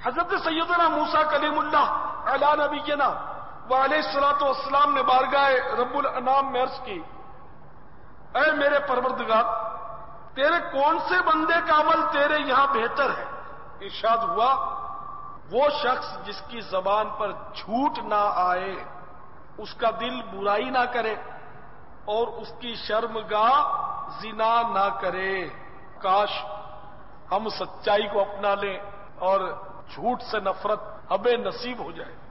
हजरत सैयदना मूसा कलीमुल्लाह अला नबीना व अलैहिस्सलातु वस्सलाम ने बारगाह रब्बुल अनाम में अर्ज की, ऐ मेरे परवरदिगार, तेरे कौन से बंदे का अमल तेरे यहां बेहतर है? इरशाद हुआ, वो शख्स जिसकी जबान पर झूठ ना आए, उसका दिल बुराई ना करे और उसकी शर्मगाह जिना ना करे। काश हम सच्चाई को अपना लें और झूठ से नफरत हमें नसीब हो जाए।